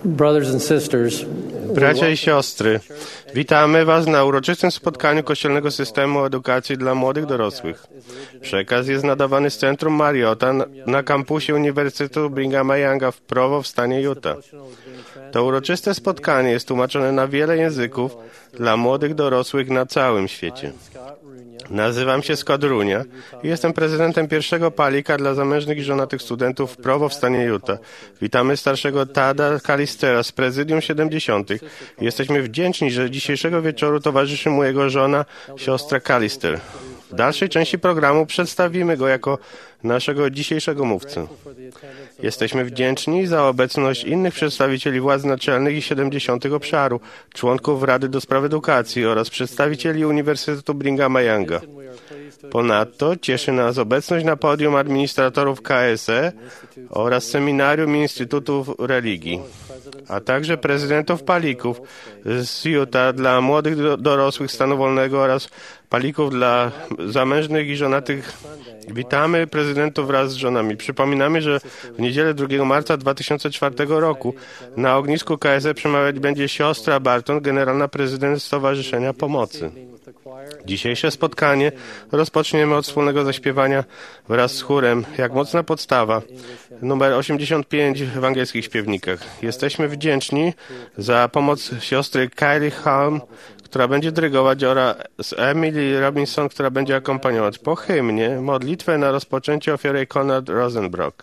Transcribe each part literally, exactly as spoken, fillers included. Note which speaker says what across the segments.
Speaker 1: Brothers and sisters,
Speaker 2: Bracia i siostry, witamy Was na uroczystym spotkaniu Kościelnego Systemu Edukacji dla Młodych Dorosłych. Przekaz jest nadawany z Centrum Mariota na kampusie Uniwersytetu Brighama Younga w Provo w stanie Utah. To uroczyste spotkanie jest tłumaczone na wiele języków dla młodych dorosłych na całym świecie. Nazywam się Scott Runia i jestem prezydentem pierwszego palika dla zamężnych i żonatych studentów w Provo w stanie Utah. Witamy starszego Tada Calistera z Prezydium siedemdziesiątych. Jesteśmy wdzięczni, że dzisiejszego wieczoru towarzyszy mu jego żona, siostra Calister. W dalszej części programu przedstawimy go jako naszego dzisiejszego mówcę. Jesteśmy wdzięczni za obecność innych przedstawicieli władz naczelnych i siedemdziesiątych obszaru, członków Rady do Spraw Edukacji oraz przedstawicieli Uniwersytetu Brighama Younga. Ponadto cieszy nas obecność na podium administratorów K S E oraz Seminarium i Instytutów Religii, a także prezydentów palików z Utah dla młodych dorosłych stanu wolnego oraz palików dla zamężnych i żonatych. Witamy prezydentów wraz z żonami. Przypominamy, że w niedzielę drugiego marca dwa tysiące czwartego roku na ognisku K S E przemawiać będzie siostra Barton, generalna prezydent Stowarzyszenia Pomocy. Dzisiejsze spotkanie rozpoczniemy od wspólnego zaśpiewania wraz z chórem Jak mocna podstawa, numer osiemdziesiąt pięć w angielskich śpiewnikach. Jesteśmy wdzięczni za pomoc siostry Kylie Halm, która będzie dyrygować, oraz Emily Robinson, która będzie akompaniować. Po hymnie modlitwę na rozpoczęcie ofiary Conrad Rosenbrock.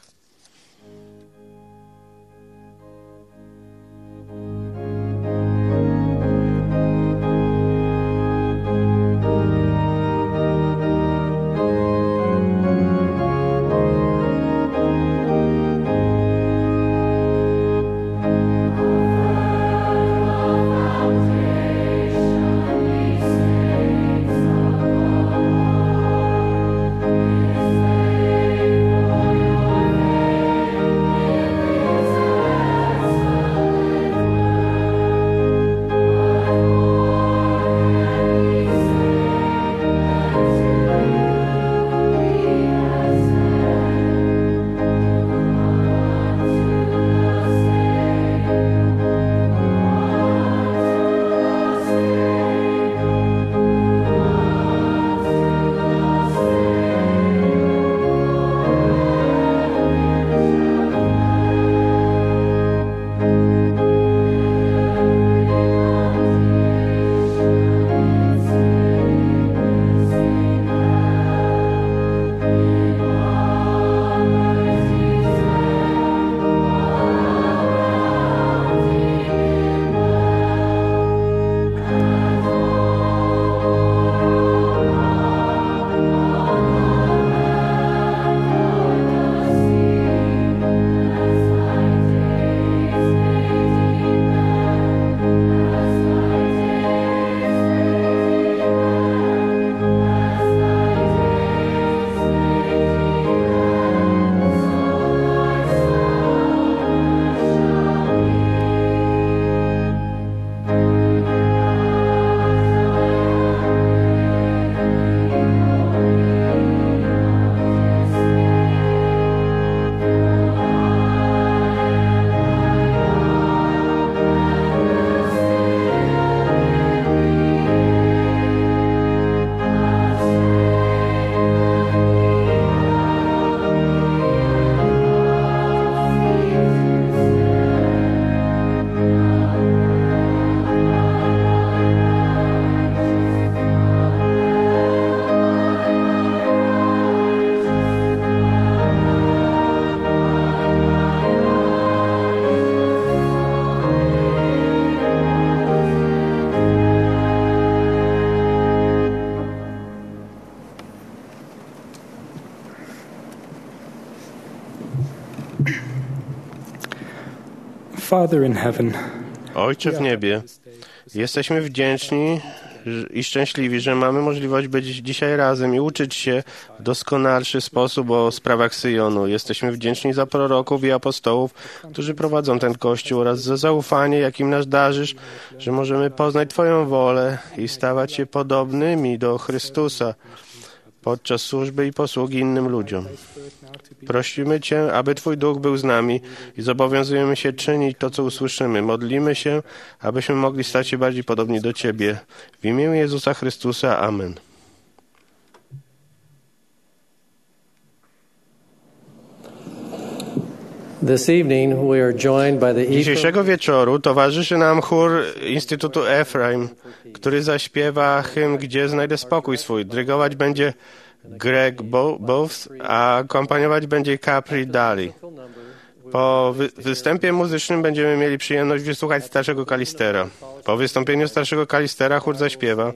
Speaker 3: Father in heaven,
Speaker 2: Ojcze w niebie, jesteśmy wdzięczni i szczęśliwi, że mamy możliwość być dzisiaj razem i uczyć się w doskonalszy sposób o sprawach Syjonu. Jesteśmy wdzięczni za proroków i apostołów, którzy prowadzą ten Kościół, oraz za zaufanie, jakim nas darzysz, że możemy poznać Twoją wolę i stawać się podobnymi do Chrystusa. podczas służby i posługi innym ludziom. Prosimy Cię, aby Twój Duch był z nami i zobowiązujemy się czynić to, co usłyszymy. Modlimy się, abyśmy mogli stać się bardziej podobni do Ciebie. W imię Jezusa Chrystusa. Amen. Dzisiejszego wieczoru towarzyszy nam chór Instytutu Ephraim, który zaśpiewa hymn Gdzie znajdę spokój swój. Dyrygować będzie Greg Booth, a akompaniować będzie Capri Daly. Po wy występie muzycznym będziemy mieli przyjemność wysłuchać starszego Kalistera. Po wystąpieniu starszego Kalistera chór zaśpiewa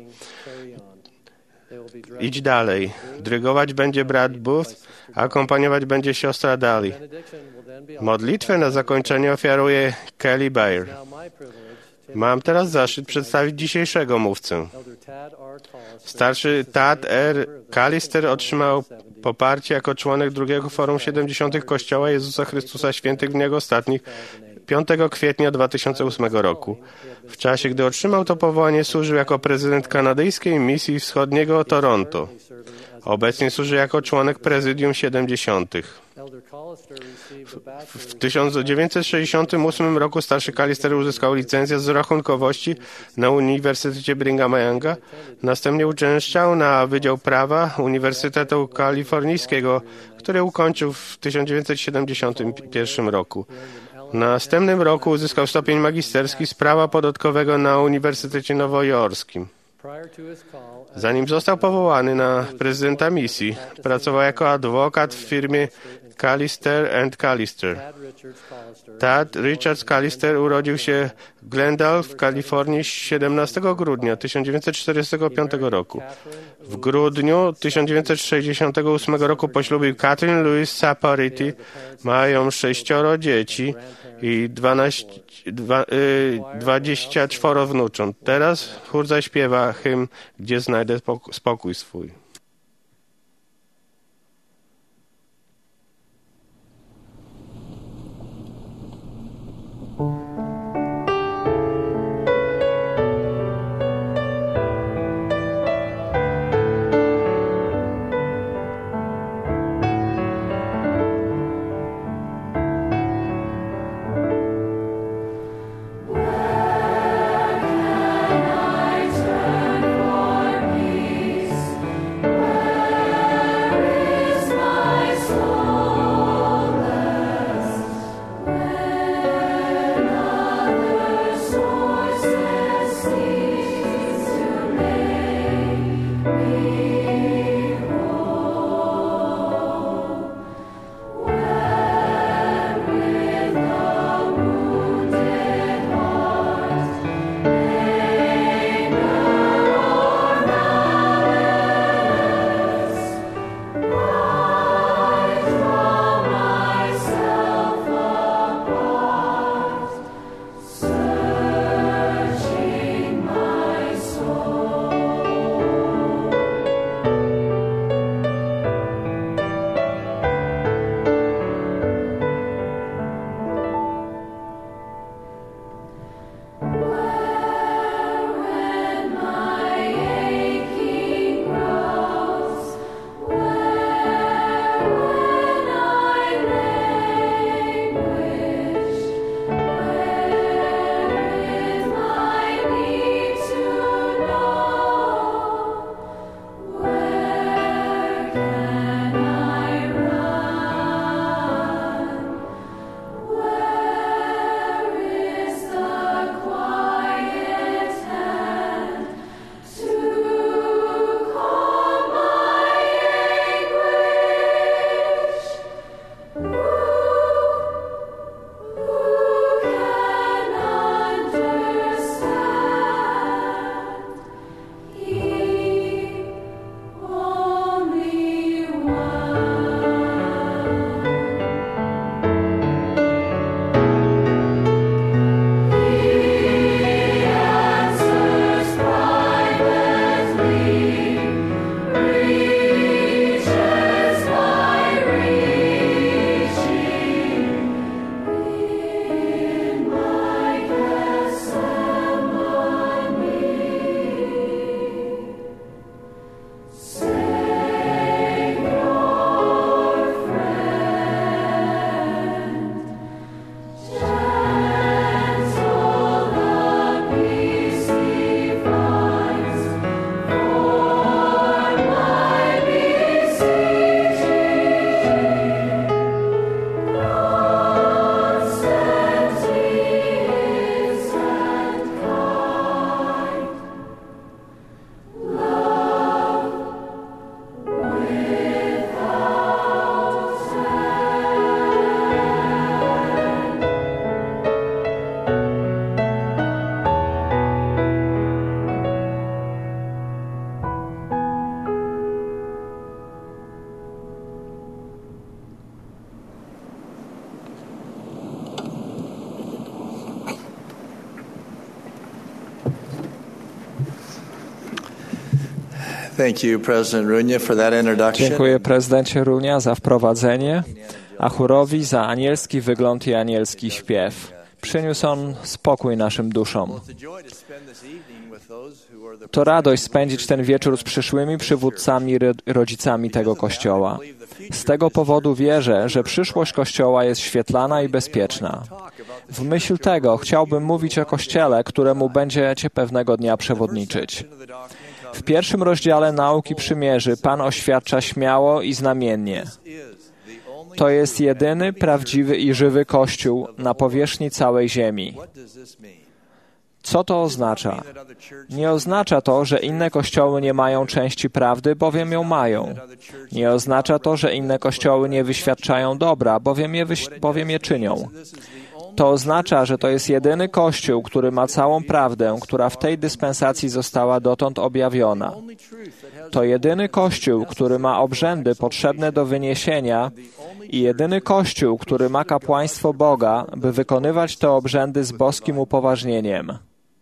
Speaker 2: Idź dalej. Dyrygować będzie brat Booth, a akompaniować będzie siostra Daly. Modlitwę na zakończenie ofiaruje Kelly Bayer. Mam teraz zaszczyt przedstawić dzisiejszego mówcę. Starszy Tad R. Callister otrzymał poparcie jako członek drugiego Forum siedemdziesiątych Kościoła Jezusa Chrystusa Świętych w Dniach Ostatnich piątego kwietnia dwa tysiące ósmego roku. W czasie, gdy otrzymał to powołanie, służył jako prezydent kanadyjskiej misji wschodniego Toronto. Obecnie służy jako członek prezydium siedemdziesiątych. W tysiąc dziewięćset sześćdziesiątym ósmym roku starszy Callister uzyskał licencję z rachunkowości na Uniwersytecie Brighama Younga. Następnie uczęszczał na Wydział Prawa Uniwersytetu Kalifornijskiego, który ukończył w tysiąc dziewięćset siedemdziesiątym pierwszym roku. W następnym roku uzyskał stopień magisterski z prawa podatkowego na Uniwersytecie Nowojorskim. Zanim został powołany na prezydenta misji, pracował jako adwokat w firmie Callister and Callister. Tad Richard Callister urodził się w Glendale w Kalifornii siedemnastego grudnia tysiąc dziewięćset czterdziestego piątego roku. W grudniu tysiąc dziewięćset sześćdziesiątego ósmego roku poślubił Catherine Louise Saporiti. Mają sześcioro dzieci i dwanaście, dwa, y, dwadzieścia czworo wnucząt. Teraz chór zaśpiewa hymn Gdzie znajdę spokój swój.
Speaker 1: Thank you, President Runia, for that introduction.
Speaker 3: Dziękuję prezydencie Runia za wprowadzenie, a chórowi za anielski wygląd i anielski śpiew. Przyniósł on spokój naszym duszom. To radość spędzić ten wieczór z przyszłymi przywódcami i rodzicami tego Kościoła. Z tego powodu wierzę, że przyszłość Kościoła jest świetlana i bezpieczna. W myśl tego chciałbym mówić o Kościele, któremu będziecie pewnego dnia przewodniczyć. W pierwszym rozdziale Nauki Przymierzy Pan oświadcza śmiało i znamiennie: to jest jedyny, prawdziwy i żywy Kościół na powierzchni całej ziemi. Co to oznacza? Nie oznacza to, że inne kościoły nie mają części prawdy, bowiem ją mają. Nie oznacza to, że inne kościoły nie wyświadczają dobra, bowiem je, wyś- bowiem je czynią. To oznacza, że to jest jedyny Kościół, który ma całą prawdę, która w tej dyspensacji została dotąd objawiona. To jedyny Kościół, który ma obrzędy potrzebne do wyniesienia i jedyny Kościół, który ma kapłaństwo Boga, by wykonywać te obrzędy z boskim upoważnieniem.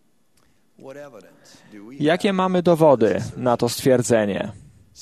Speaker 3: Jakie mamy dowody na to stwierdzenie?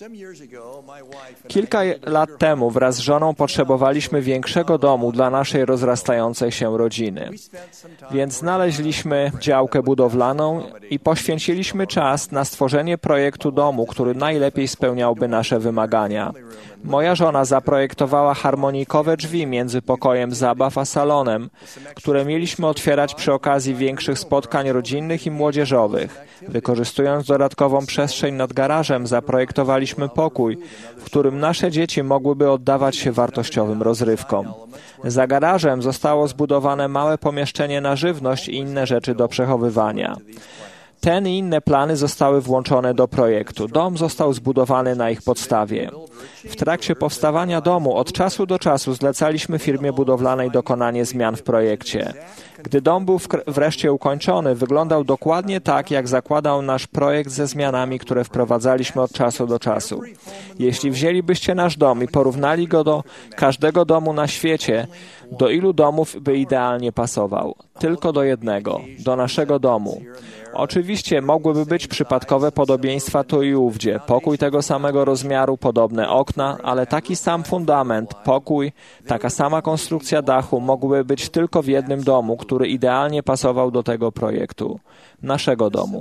Speaker 3: Kilka lat temu wraz z żoną potrzebowaliśmy większego domu dla naszej rozrastającej się rodziny. Więc znaleźliśmy działkę budowlaną i poświęciliśmy czas na stworzenie projektu domu, który najlepiej spełniałby nasze wymagania. Moja żona zaprojektowała harmonijkowe drzwi między pokojem zabaw a salonem, które mieliśmy otwierać przy okazji większych spotkań rodzinnych i młodzieżowych. Wykorzystując dodatkową przestrzeń nad garażem, zaprojektowaliśmy pokój, w którym nasze dzieci mogłyby oddawać się wartościowym rozrywkom. Za garażem zostało zbudowane małe pomieszczenie na żywność i inne rzeczy do przechowywania. Ten i inne plany zostały włączone do projektu. Dom został zbudowany na ich podstawie. W trakcie powstawania domu od czasu do czasu zlecaliśmy firmie budowlanej dokonanie zmian w projekcie. Gdy dom był wreszcie ukończony, wyglądał dokładnie tak, jak zakładał nasz projekt ze zmianami, które wprowadzaliśmy od czasu do czasu. Jeśli wzięlibyście nasz dom i porównali go do każdego domu na świecie, do ilu domów by idealnie pasował? Tylko do jednego, do naszego domu. Oczywiście mogłyby być przypadkowe podobieństwa tu i ówdzie, pokój tego samego rozmiaru, podobne okna, ale taki sam fundament, pokój, taka sama konstrukcja dachu mogłyby być tylko w jednym domu, który idealnie pasował do tego projektu, naszego domu.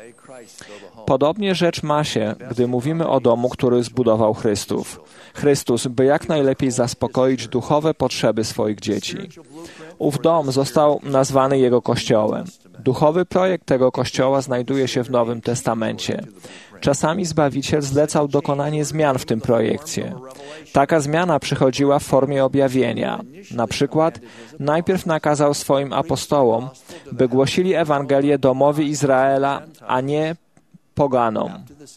Speaker 3: Podobnie rzecz ma się, gdy mówimy o domu, który zbudował Chrystus. Chrystus, by jak najlepiej zaspokoić duchowe potrzeby swoich dzieci. Ów dom został nazwany Jego Kościołem. Duchowy projekt tego Kościoła znajduje się w Nowym Testamencie. Czasami Zbawiciel zlecał dokonanie zmian w tym projekcie. Taka zmiana przychodziła w formie objawienia. Na przykład najpierw nakazał swoim apostołom, by głosili Ewangelię domowi Izraela, a nie poganom.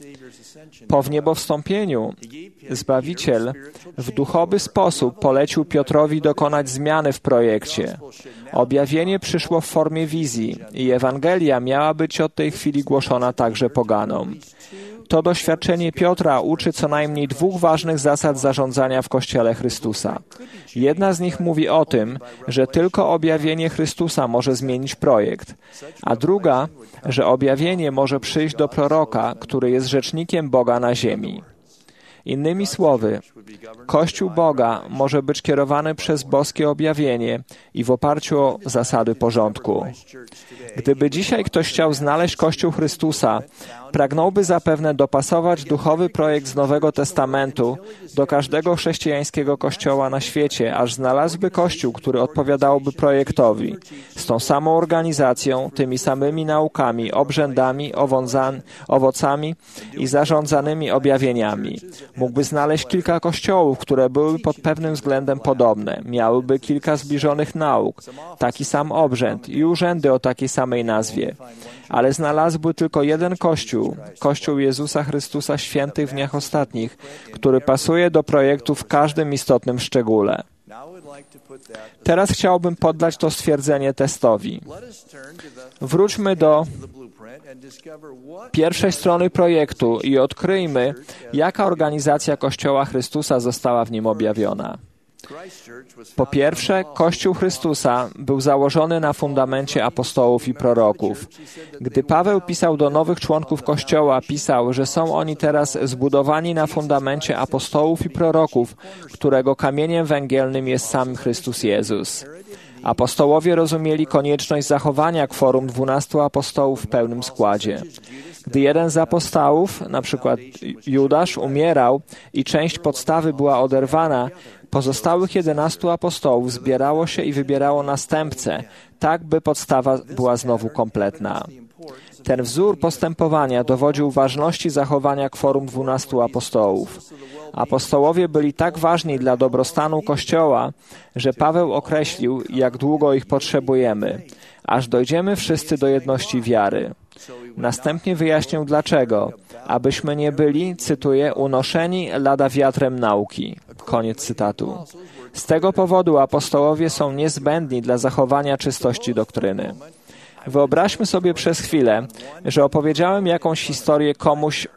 Speaker 3: Po wniebowstąpieniu Zbawiciel w duchowy sposób polecił Piotrowi dokonać zmiany w projekcie. Objawienie przyszło w formie wizji i Ewangelia miała być od tej chwili głoszona także poganom. To doświadczenie Piotra uczy co najmniej dwóch ważnych zasad zarządzania w Kościele Chrystusa. Jedna z nich mówi o tym, że tylko objawienie Chrystusa może zmienić projekt, a druga, że objawienie może przyjść do proroka, który jest rzecznikiem Boga na ziemi. Innymi słowy, Kościół Boga może być kierowany przez boskie objawienie i w oparciu o zasady porządku. Gdyby dzisiaj ktoś chciał znaleźć Kościół Chrystusa, pragnąłby zapewne dopasować duchowy projekt z Nowego Testamentu do każdego chrześcijańskiego kościoła na świecie, aż znalazłby Kościół, który odpowiadałby projektowi, z tą samą organizacją, tymi samymi naukami, obrzędami, owocami i zarządzanymi objawieniami. Mógłby znaleźć kilka kościołów, które byłyby pod pewnym względem podobne, miałyby kilka zbliżonych nauk, taki sam obrzęd i urzędy o takiej samej nazwie. Ale znalazłby tylko jeden Kościół, Kościół Jezusa Chrystusa Świętych w dniach ostatnich, który pasuje do projektu w każdym istotnym szczególe. Teraz chciałbym poddać to stwierdzenie testowi. Wróćmy do pierwszej strony projektu i odkryjmy, jaka organizacja Kościoła Chrystusa została w nim objawiona. Po pierwsze, Kościół Chrystusa był założony na fundamencie apostołów i proroków. Gdy Paweł pisał do nowych członków Kościoła, pisał, że są oni teraz zbudowani na fundamencie apostołów i proroków, którego kamieniem węgielnym jest sam Chrystus Jezus. Apostołowie rozumieli konieczność zachowania kworum dwunastu apostołów w pełnym składzie. Gdy jeden z apostołów, na przykład Judasz, umierał i część podstawy była oderwana, pozostałych jedenastu apostołów zbierało się i wybierało następcę, tak by podstawa była znowu kompletna. Ten wzór postępowania dowodził ważności zachowania kworum dwunastu apostołów. Apostołowie byli tak ważni dla dobrostanu Kościoła, że Paweł określił, jak długo ich potrzebujemy, aż dojdziemy wszyscy do jedności wiary. Następnie wyjaśnił dlaczego, abyśmy nie byli, cytuję, unoszeni lada wiatrem nauki. Koniec cytatu. Z tego powodu apostołowie są niezbędni dla zachowania czystości doktryny. Wyobraźmy sobie przez chwilę, że opowiedziałem jakąś historię komuś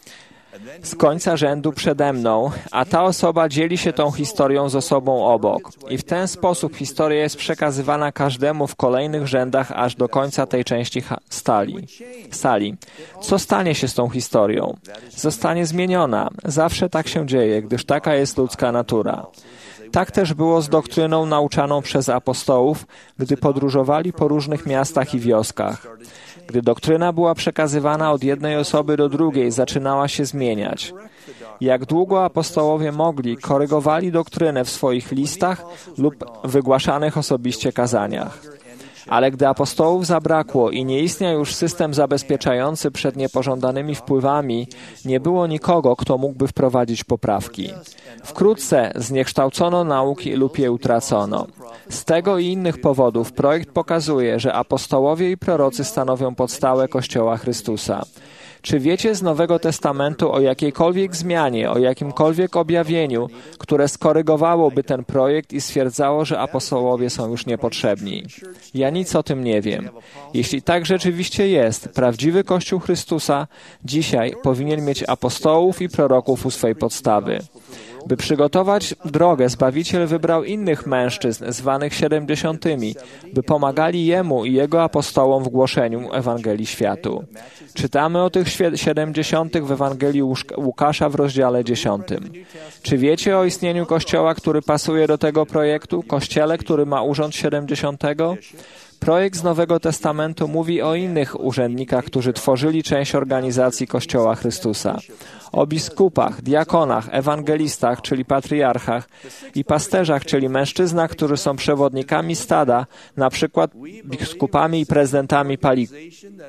Speaker 3: z końca rzędu przede mną, a ta osoba dzieli się tą historią z osobą obok. I w ten sposób historia jest przekazywana każdemu w kolejnych rzędach aż do końca tej części stali. sali. Co stanie się z tą historią? Zostanie zmieniona. Zawsze tak się dzieje, gdyż taka jest ludzka natura. Tak też było z doktryną nauczaną przez apostołów, gdy podróżowali po różnych miastach i wioskach. Gdy doktryna była przekazywana od jednej osoby do drugiej, zaczynała się zmieniać. Jak długo apostołowie mogli, korygowali doktrynę w swoich listach lub wygłaszanych osobiście kazaniach. Ale gdy apostołów zabrakło i nie istniał już system zabezpieczający przed niepożądanymi wpływami, nie było nikogo, kto mógłby wprowadzić poprawki. Wkrótce zniekształcono nauki lub je utracono. Z tego i innych powodów projekt pokazuje, że apostołowie i prorocy stanowią podstawę Kościoła Chrystusa. Czy wiecie z Nowego Testamentu o jakiejkolwiek zmianie, o jakimkolwiek objawieniu, które skorygowałoby ten projekt i stwierdzało, że apostołowie są już niepotrzebni? Ja nic o tym nie wiem. Jeśli tak rzeczywiście jest, prawdziwy Kościół Chrystusa dzisiaj powinien mieć apostołów i proroków u swej podstawy. By przygotować drogę, Zbawiciel wybrał innych mężczyzn, zwanych siedemdziesiątymi, by pomagali Jemu i Jego apostołom w głoszeniu Ewangelii światu. Czytamy o tych siedemdziesiątych w Ewangelii Łukasza w rozdziale dziesiątym. Czy wiecie o istnieniu Kościoła, który pasuje do tego projektu? Kościele, który ma urząd siedemdziesiątego? Projekt z Nowego Testamentu mówi o innych urzędnikach, którzy tworzyli część organizacji Kościoła Chrystusa. O biskupach, diakonach, ewangelistach, czyli patriarchach i pasterzach, czyli mężczyznach, którzy są przewodnikami stada, na przykład biskupami i prezydentami palików.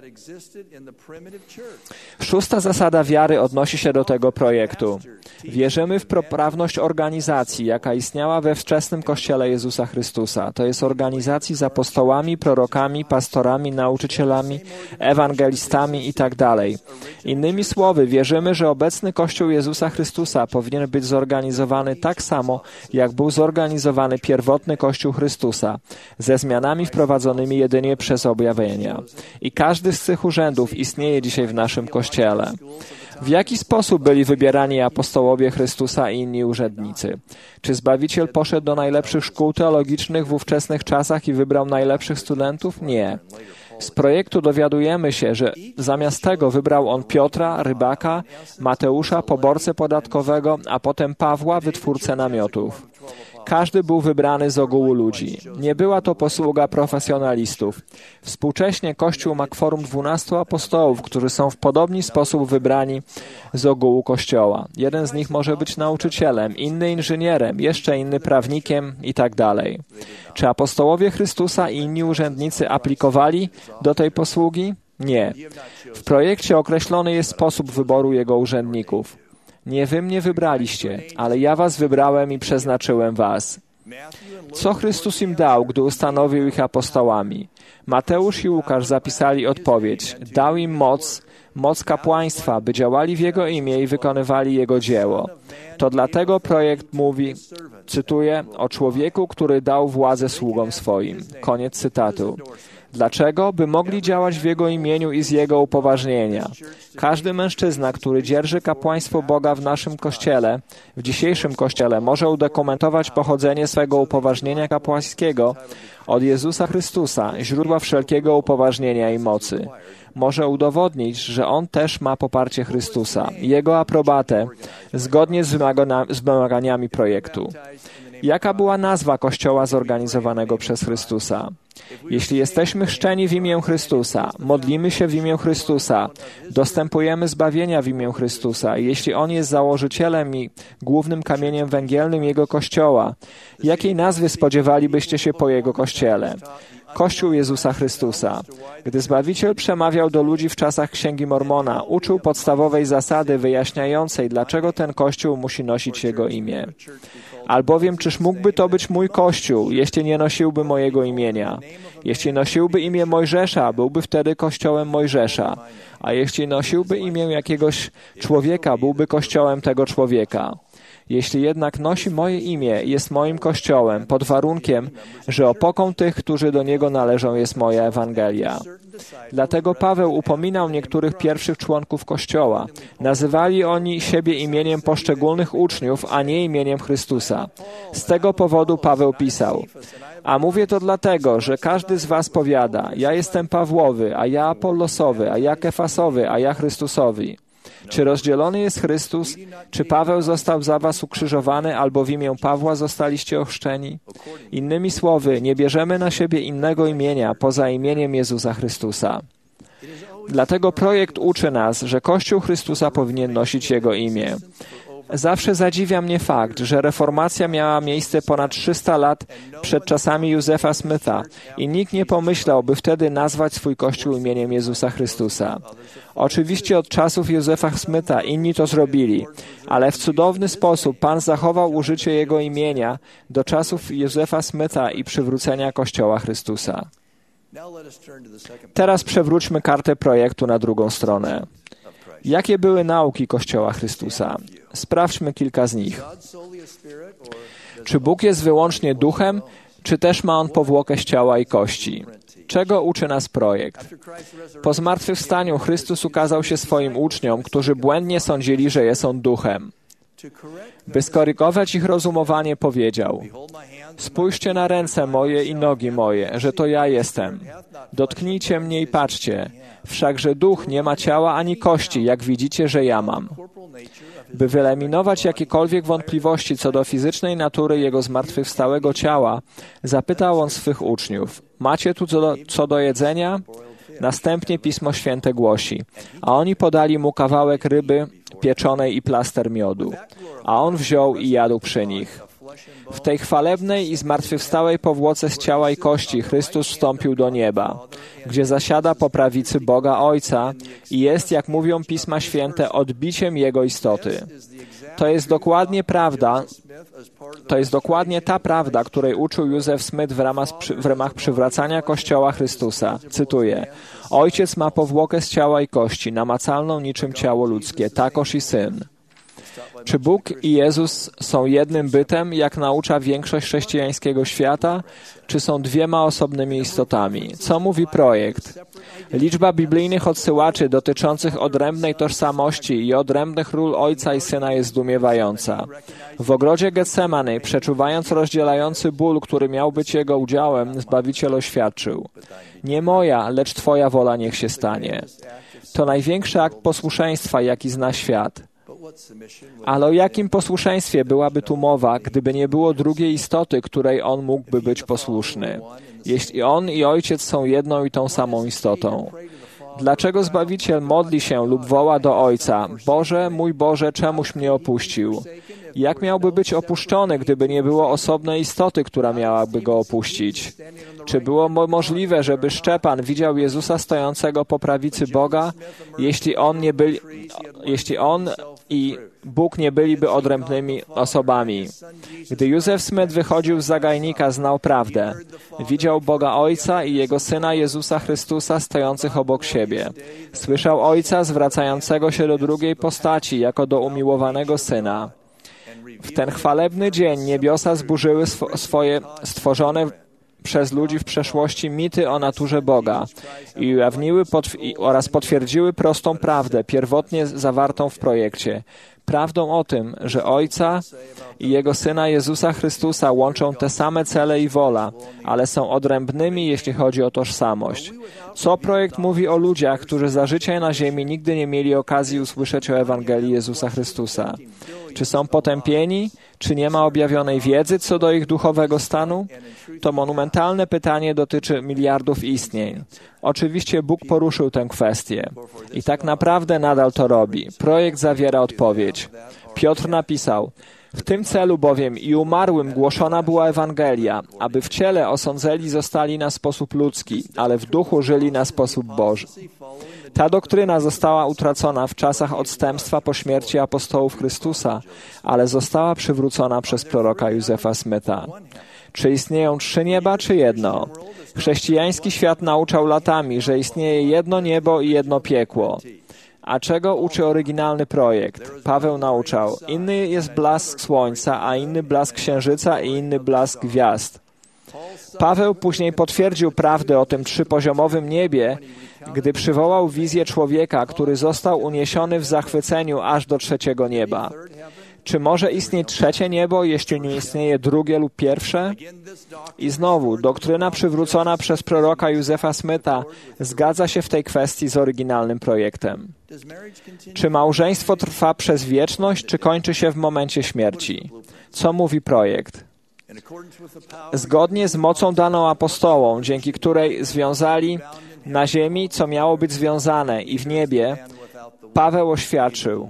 Speaker 3: Szósta zasada wiary odnosi się do tego projektu. Wierzymy w poprawność organizacji, jaka istniała we wczesnym Kościele Jezusa Chrystusa. To jest organizacji z apostołami, prorokami, pastorami, nauczycielami, ewangelistami itd. Innymi słowy, wierzymy, że obecny Kościół Jezusa Chrystusa powinien być zorganizowany tak samo, jak był zorganizowany pierwotny Kościół Chrystusa, ze zmianami wprowadzonymi jedynie przez objawienia. I każdy z tych urzędów istnieje dzisiaj w naszym Kościele. W jaki sposób byli wybierani apostołowie Chrystusa i inni urzędnicy? Czy Zbawiciel poszedł do najlepszych szkół teologicznych w ówczesnych czasach i wybrał najlepszych studentów? Nie. Z projektu dowiadujemy się, że zamiast tego wybrał on Piotra, rybaka, Mateusza, poborcę podatkowego, a potem Pawła, wytwórcę namiotów. Każdy był wybrany z ogółu ludzi. Nie była to posługa profesjonalistów. Współcześnie Kościół ma kworum dwunastu apostołów, którzy są w podobny sposób wybrani z ogółu Kościoła. Jeden z nich może być nauczycielem, inny inżynierem, jeszcze inny prawnikiem i tak dalej. Czy apostołowie Chrystusa i inni urzędnicy aplikowali do tej posługi? Nie. W projekcie określony jest sposób wyboru jego urzędników. Nie wy mnie wybraliście, ale ja was wybrałem i przeznaczyłem was. Co Chrystus im dał, gdy ustanowił ich apostołami? Mateusz i Łukasz zapisali odpowiedź. Dał im moc, moc kapłaństwa, by działali w Jego imię i wykonywali Jego dzieło. To dlatego projekt mówi, cytuję, o człowieku, który dał władzę sługom swoim. Koniec cytatu. Dlaczego? By mogli działać w Jego imieniu i z Jego upoważnienia. Każdy mężczyzna, który dzierży kapłaństwo Boga w naszym Kościele, w dzisiejszym Kościele, może udokumentować pochodzenie swego upoważnienia kapłańskiego od Jezusa Chrystusa, źródła wszelkiego upoważnienia i mocy. Może udowodnić, że on też ma poparcie Chrystusa, Jego aprobatę, zgodnie z, z wymaganiami projektu. Jaka była nazwa Kościoła zorganizowanego przez Chrystusa? Jeśli jesteśmy chrzczeni w imię Chrystusa, modlimy się w imię Chrystusa, dostępujemy zbawienia w imię Chrystusa, jeśli On jest założycielem i głównym kamieniem węgielnym Jego Kościoła, jakiej nazwy spodziewalibyście się po Jego Kościele? Kościół Jezusa Chrystusa. Gdy Zbawiciel przemawiał do ludzi w czasach Księgi Mormona, uczył podstawowej zasady wyjaśniającej, dlaczego ten Kościół musi nosić Jego imię. Albowiem, czyż mógłby to być mój Kościół, jeśli nie nosiłby mojego imienia? Jeśli nosiłby imię Mojżesza, byłby wtedy Kościołem Mojżesza. A jeśli nosiłby imię jakiegoś człowieka, byłby Kościołem tego człowieka. Jeśli jednak nosi moje imię i jest moim Kościołem, pod warunkiem, że opoką tych, którzy do niego należą, jest moja Ewangelia. Dlatego Paweł upominał niektórych pierwszych członków Kościoła. Nazywali oni siebie imieniem poszczególnych uczniów, a nie imieniem Chrystusa. Z tego powodu Paweł pisał: a mówię to dlatego, że każdy z was powiada: ja jestem Pawłowy, a ja Apollosowy, a ja Kefasowy, a ja Chrystusowi. Czy rozdzielony jest Chrystus? Czy Paweł został za was ukrzyżowany, albo w imię Pawła zostaliście ochrzczeni? Innymi słowy, nie bierzemy na siebie innego imienia poza imieniem Jezusa Chrystusa. Dlatego projekt uczy nas, że Kościół Chrystusa powinien nosić Jego imię. Zawsze zadziwia mnie fakt, że reformacja miała miejsce ponad trzysta lat przed czasami Józefa Smitha i nikt nie pomyślał, by wtedy nazwać swój Kościół imieniem Jezusa Chrystusa. Oczywiście od czasów Józefa Smitha inni to zrobili, ale w cudowny sposób Pan zachował użycie Jego imienia do czasów Józefa Smitha i przywrócenia Kościoła Chrystusa. Teraz przewróćmy kartę projektu na drugą stronę. Jakie były nauki Kościoła Chrystusa? Sprawdźmy kilka z nich. Czy Bóg jest wyłącznie duchem, czy też ma On powłokę z ciała i kości? Czego uczy nas projekt? Po zmartwychwstaniu Chrystus ukazał się swoim uczniom, którzy błędnie sądzili, że jest On duchem. By skorygować ich rozumowanie, powiedział: spójrzcie na ręce moje i nogi moje, że to ja jestem. Dotknijcie mnie i patrzcie. Wszakże duch nie ma ciała ani kości, jak widzicie, że ja mam. By wyeliminować jakiekolwiek wątpliwości co do fizycznej natury Jego zmartwychwstałego ciała, zapytał On swych uczniów: macie tu co do, co do jedzenia? Następnie Pismo Święte głosi: a oni podali Mu kawałek ryby pieczonej i plaster miodu. A On wziął i jadł przy nich. W tej chwalebnej i zmartwychwstałej powłoce z ciała i kości Chrystus wstąpił do nieba, gdzie zasiada po prawicy Boga Ojca i jest, jak mówią Pisma Święte, odbiciem Jego istoty. To jest dokładnie prawda, to jest dokładnie ta prawda, której uczył Józef Smith w ramach, w ramach przywracania Kościoła Chrystusa. Cytuję: Ojciec ma powłokę z ciała i kości, namacalną niczym ciało ludzkie, takoż i Syn. Czy Bóg i Jezus są jednym bytem, jak naucza większość chrześcijańskiego świata, czy są dwiema osobnymi istotami? Co mówi projekt? Liczba biblijnych odsyłaczy dotyczących odrębnej tożsamości i odrębnych ról Ojca i Syna jest zdumiewająca. W ogrodzie Getsemany, przeczuwając rozdzielający ból, który miał być Jego udziałem, Zbawiciel oświadczył: nie moja, lecz Twoja wola niech się stanie. To największy akt posłuszeństwa, jaki zna świat. Ale o jakim posłuszeństwie byłaby tu mowa, gdyby nie było drugiej istoty, której On mógłby być posłuszny? Jeśli On i Ojciec są jedną i tą samą istotą. Dlaczego Zbawiciel modli się lub woła do Ojca: Boże, mój Boże, czemuś mnie opuścił? Jak miałby być opuszczony, gdyby nie było osobnej istoty, która miałaby Go opuścić? Czy było możliwe, żeby Szczepan widział Jezusa stojącego po prawicy Boga, jeśli On, nie byli, jeśli on i Bóg nie byliby odrębnymi osobami? Gdy Józef Smith wychodził z zagajnika, znał prawdę. Widział Boga Ojca i Jego Syna Jezusa Chrystusa stojących obok siebie. Słyszał Ojca zwracającego się do drugiej postaci, jako do umiłowanego Syna. W ten chwalebny dzień niebiosa zburzyły sw- swoje stworzone przez ludzi w przeszłości mity o naturze Boga i ujawniły potw- i, oraz potwierdziły prostą prawdę, pierwotnie zawartą w projekcie. Prawdą o tym, że Ojca i Jego Syna Jezusa Chrystusa łączą te same cele i wola, ale są odrębnymi, jeśli chodzi o tożsamość. Co projekt mówi o ludziach, którzy za życia na ziemi nigdy nie mieli okazji usłyszeć o Ewangelii Jezusa Chrystusa? Czy są potępieni? Czy nie ma objawionej wiedzy co do ich duchowego stanu? To monumentalne pytanie dotyczy miliardów istnień. Oczywiście Bóg poruszył tę kwestię i tak naprawdę nadal to robi. Projekt zawiera odpowiedź. Piotr napisał: w tym celu bowiem i umarłym głoszona była Ewangelia, aby w ciele osądzeni zostali na sposób ludzki, ale w duchu żyli na sposób Boży. Ta doktryna została utracona w czasach odstępstwa po śmierci apostołów Chrystusa, ale została przywrócona przez proroka Józefa Smitha. Czy istnieją trzy nieba, czy jedno? Chrześcijański świat nauczał latami, że istnieje jedno niebo i jedno piekło. A czego uczy oryginalny projekt? Paweł nauczał: inny jest blask słońca, a inny blask księżyca i inny blask gwiazd. Paweł później potwierdził prawdę o tym trzypoziomowym niebie, gdy przywołał wizję człowieka, który został uniesiony w zachwyceniu aż do trzeciego nieba. Czy może istnieć trzecie niebo, jeśli nie istnieje drugie lub pierwsze? I znowu, doktryna przywrócona przez proroka Józefa Smitha zgadza się w tej kwestii z oryginalnym projektem. Czy małżeństwo trwa przez wieczność, czy kończy się w momencie śmierci? Co mówi projekt? Zgodnie z mocą daną apostołom, dzięki której związali na ziemi, co miało być związane, i w niebie, Paweł oświadczył: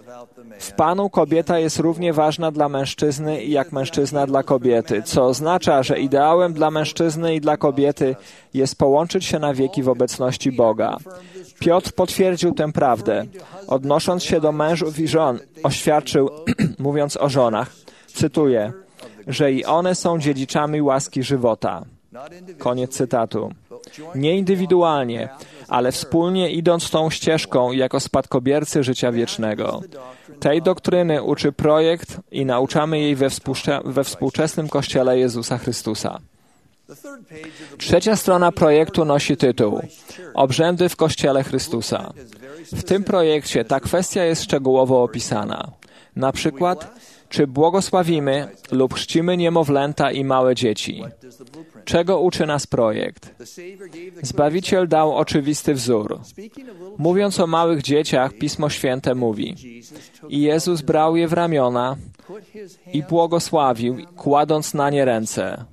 Speaker 3: w Panu kobieta jest równie ważna dla mężczyzny, jak mężczyzna dla kobiety, co oznacza, że ideałem dla mężczyzny i dla kobiety jest połączyć się na wieki w obecności Boga. Piotr potwierdził tę prawdę. Odnosząc się do mężów i żon, oświadczył, mówiąc o żonach, cytuję, że i one są dziedziczami łaski żywota. Koniec cytatu. Nie indywidualnie, ale wspólnie idąc tą ścieżką jako spadkobiercy życia wiecznego. Tej doktryny uczy projekt i nauczamy jej we, we współczesnym Kościele Jezusa Chrystusa. Trzecia strona projektu nosi tytuł Obrzędy w Kościele Chrystusa. W tym projekcie ta kwestia jest szczegółowo opisana. Na przykład, czy błogosławimy lub chrzcimy niemowlęta i małe dzieci? Czego uczy nas projekt? Zbawiciel dał oczywisty wzór. Mówiąc o małych dzieciach, Pismo Święte mówi: i Jezus brał je w ramiona i błogosławił, kładąc na nie ręce.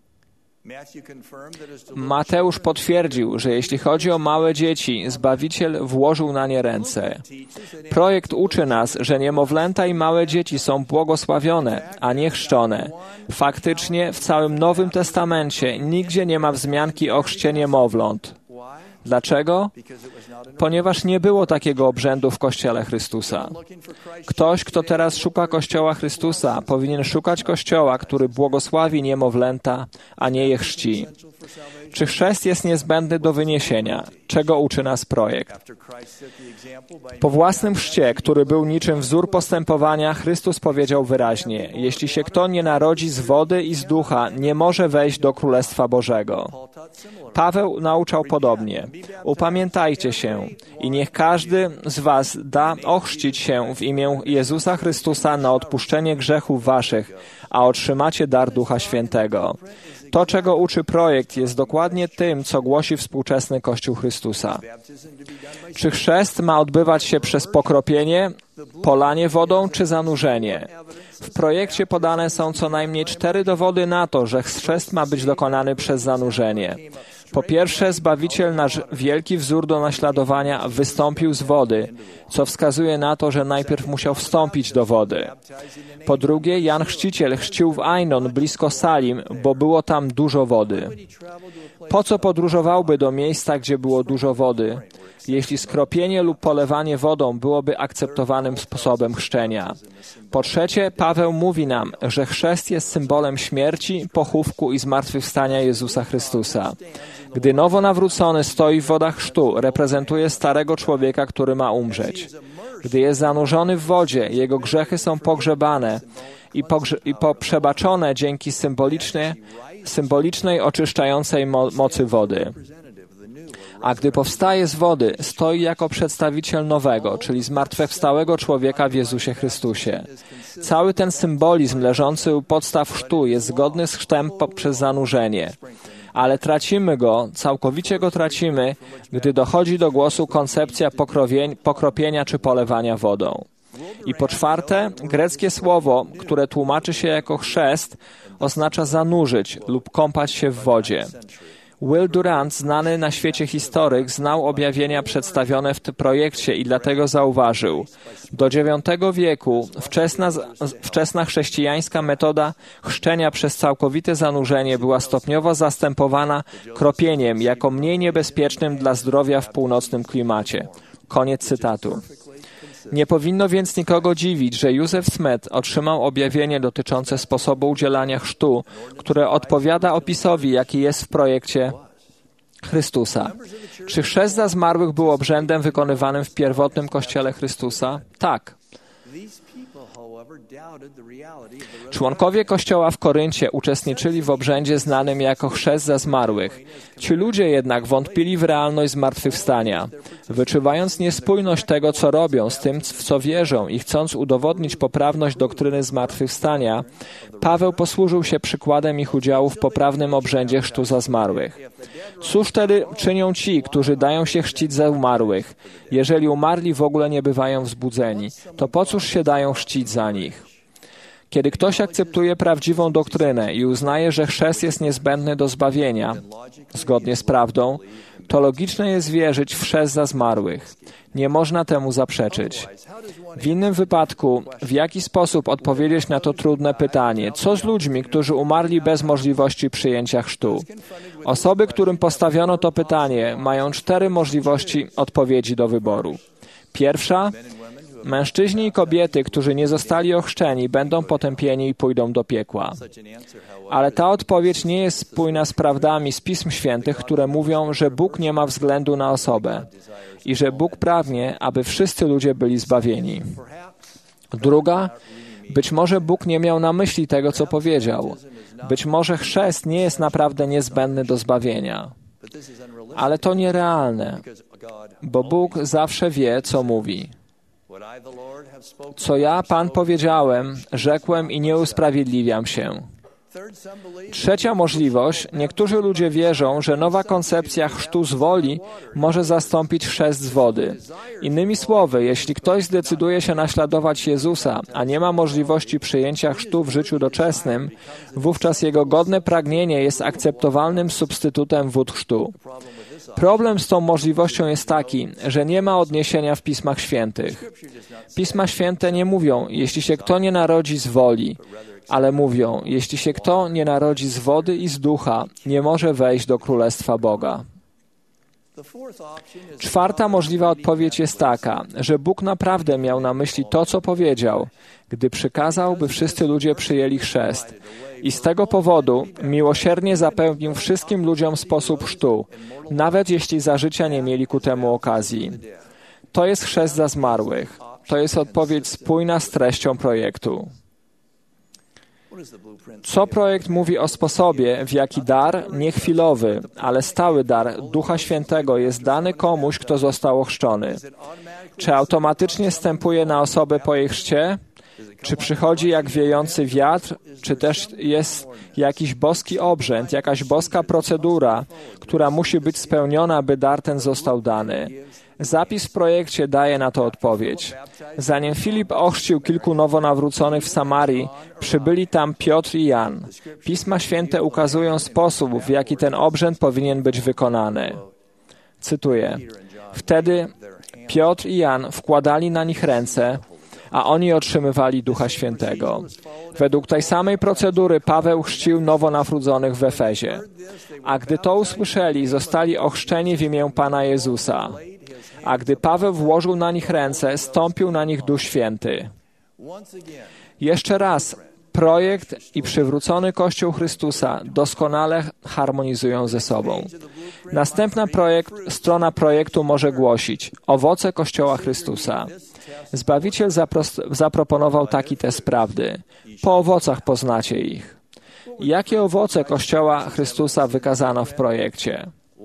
Speaker 3: Mateusz potwierdził, że jeśli chodzi o małe dzieci, Zbawiciel włożył na nie ręce. Projekt uczy nas, że niemowlęta i małe dzieci są błogosławione, a nie chrzczone. Faktycznie w całym Nowym Testamencie nigdzie nie ma wzmianki o chrzcie niemowląt. Dlaczego? Ponieważ nie było takiego obrzędu w Kościele Chrystusa. Ktoś, kto teraz szuka Kościoła Chrystusa, powinien szukać Kościoła, który błogosławi niemowlęta, a nie je chrzci. Czy chrzest jest niezbędny do wyniesienia? Czego uczy nas projekt? Po własnym chrzcie, który był niczym wzór postępowania, Chrystus powiedział wyraźnie: jeśli się kto nie narodzi z wody i z ducha, nie może wejść do Królestwa Bożego. Paweł nauczał podobnie. Upamiętajcie się i niech każdy z was da ochrzcić się w imię Jezusa Chrystusa na odpuszczenie grzechów waszych, a otrzymacie dar Ducha Świętego. To, czego uczy projekt, jest dokładnie tym, co głosi współczesny Kościół Chrystusa. Czy chrzest ma odbywać się przez pokropienie, polanie wodą czy zanurzenie? W projekcie podane są co najmniej cztery dowody na to, że chrzest ma być dokonany przez zanurzenie. Po pierwsze, Zbawiciel, nasz wielki wzór do naśladowania, wystąpił z wody, co wskazuje na to, że najpierw musiał wstąpić do wody. Po drugie, Jan Chrzciciel chrzcił w Ainon, blisko Salim, bo było tam dużo wody. Po co podróżowałby do miejsca, gdzie było dużo wody, jeśli skropienie lub polewanie wodą byłoby akceptowanym sposobem chrzczenia? Po trzecie, Paweł mówi nam, że chrzest jest symbolem śmierci, pochówku i zmartwychwstania Jezusa Chrystusa. Gdy nowo nawrócony stoi w wodach chrztu, reprezentuje starego człowieka, który ma umrzeć. Gdy jest zanurzony w wodzie, jego grzechy są pogrzebane i, pogrze- i poprzebaczone dzięki symbolicznie, symbolicznej oczyszczającej mo- mocy wody. A gdy powstaje z wody, stoi jako przedstawiciel nowego, czyli zmartwychwstałego człowieka w Jezusie Chrystusie. Cały ten symbolizm leżący u podstaw chrztu jest zgodny z chrztem poprzez zanurzenie. Ale tracimy go, całkowicie go tracimy, gdy dochodzi do głosu koncepcja pokropienia czy polewania wodą. I po czwarte, greckie słowo, które tłumaczy się jako chrzest, oznacza zanurzyć lub kąpać się w wodzie. Will Durant, znany na świecie historyk, znał objawienia przedstawione w tym projekcie i dlatego zauważył: do dziewiątego wieku wczesna, wczesna chrześcijańska metoda chrzczenia przez całkowite zanurzenie była stopniowo zastępowana kropieniem jako mniej niebezpiecznym dla zdrowia w północnym klimacie. Koniec cytatu. Nie powinno więc nikogo dziwić, że Józef Smith otrzymał objawienie dotyczące sposobu udzielania chrztu, które odpowiada opisowi, jaki jest w projekcie Chrystusa. Czy chrzest za zmarłych był obrzędem wykonywanym w pierwotnym Kościele Chrystusa? Tak. Członkowie Kościoła w Koryncie uczestniczyli w obrzędzie znanym jako chrzest za zmarłych. Ci ludzie jednak wątpili w realność zmartwychwstania. Wyczuwając niespójność tego, co robią, z tym, w co wierzą i chcąc udowodnić poprawność doktryny zmartwychwstania, Paweł posłużył się przykładem ich udziału w poprawnym obrzędzie chrztu za zmarłych. Cóż wtedy czynią ci, którzy dają się chrzcić za umarłych? Jeżeli umarli w ogóle nie bywają wzbudzeni, to po cóż się dają chrzcić za nich? Kiedy ktoś akceptuje prawdziwą doktrynę i uznaje, że chrzest jest niezbędny do zbawienia, zgodnie z prawdą, to logiczne jest wierzyć w chrzest za zmarłych. Nie można temu zaprzeczyć. W innym wypadku, w jaki sposób odpowiedzieć na to trudne pytanie? Co z ludźmi, którzy umarli bez możliwości przyjęcia chrztu? Osoby, którym postawiono to pytanie, mają cztery możliwości odpowiedzi do wyboru. Pierwsza: mężczyźni i kobiety, którzy nie zostali ochrzczeni, będą potępieni i pójdą do piekła. Ale ta odpowiedź nie jest spójna z prawdami z Pism Świętych, które mówią, że Bóg nie ma względu na osobę i że Bóg pragnie, aby wszyscy ludzie byli zbawieni. Druga: być może Bóg nie miał na myśli tego, co powiedział. Być może chrzest nie jest naprawdę niezbędny do zbawienia. Ale to nierealne, bo Bóg zawsze wie, co mówi. Co ja, Pan, powiedziałem, rzekłem i nie usprawiedliwiam się. Trzecia możliwość. Niektórzy ludzie wierzą, że nowa koncepcja chrztu z woli może zastąpić chrzest z wody. Innymi słowy, jeśli ktoś zdecyduje się naśladować Jezusa, a nie ma możliwości przyjęcia chrztu w życiu doczesnym, wówczas jego godne pragnienie jest akceptowalnym substytutem wód chrztu. Problem z tą możliwością jest taki, że nie ma odniesienia w Pismach Świętych. Pisma Święte nie mówią, jeśli się kto nie narodzi z woli, ale mówią, jeśli się kto nie narodzi z wody i z ducha, nie może wejść do Królestwa Boga. Czwarta możliwa odpowiedź jest taka, że Bóg naprawdę miał na myśli to, co powiedział, gdy przykazał, by wszyscy ludzie przyjęli chrzest. I z tego powodu miłosiernie zapewnił wszystkim ludziom sposób chrztu, nawet jeśli za życia nie mieli ku temu okazji. To jest chrzest za zmarłych. To jest odpowiedź spójna z treścią projektu. Co projekt mówi o sposobie, w jaki dar, nie chwilowy, ale stały dar Ducha Świętego jest dany komuś, kto został ochrzczony? Czy automatycznie zstępuje na osobę po jej chrzcie? Czy przychodzi jak wiejący wiatr? Czy też jest jakiś boski obrzęd, jakaś boska procedura, która musi być spełniona, by dar ten został dany? Zapis w projekcie daje na to odpowiedź. Zanim Filip ochrzcił kilku nowonawróconych w Samarii, przybyli tam Piotr i Jan. Pisma Święte ukazują sposób, w jaki ten obrzęd powinien być wykonany. Cytuję. Wtedy Piotr i Jan wkładali na nich ręce, a oni otrzymywali Ducha Świętego. Według tej samej procedury Paweł chrzcił nowonawróconych w Efezie. A gdy to usłyszeli, zostali ochrzczeni w imię Pana Jezusa. A gdy Paweł włożył na nich ręce, stąpił na nich Duch Święty. Jeszcze raz, projekt i przywrócony Kościół Chrystusa doskonale harmonizują ze sobą. Następna projekt, strona projektu może głosić: owoce Kościoła Chrystusa. Zbawiciel zapros- zaproponował taki test prawdy. Po owocach poznacie ich. Jakie owoce Kościoła Chrystusa wykazano w projekcie?